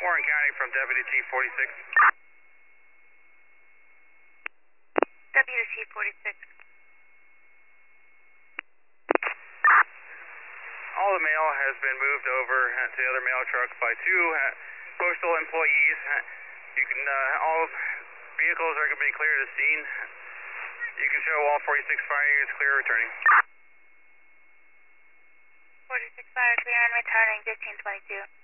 Warren County from Deputy Chief 46. Deputy Chief 46. All the mail has been moved over to the other mail truck by two postal employees. You can, all vehicles are going to be clear to scene. You can show all 46 fire units clear returning. 46 fire clear and returning 1522.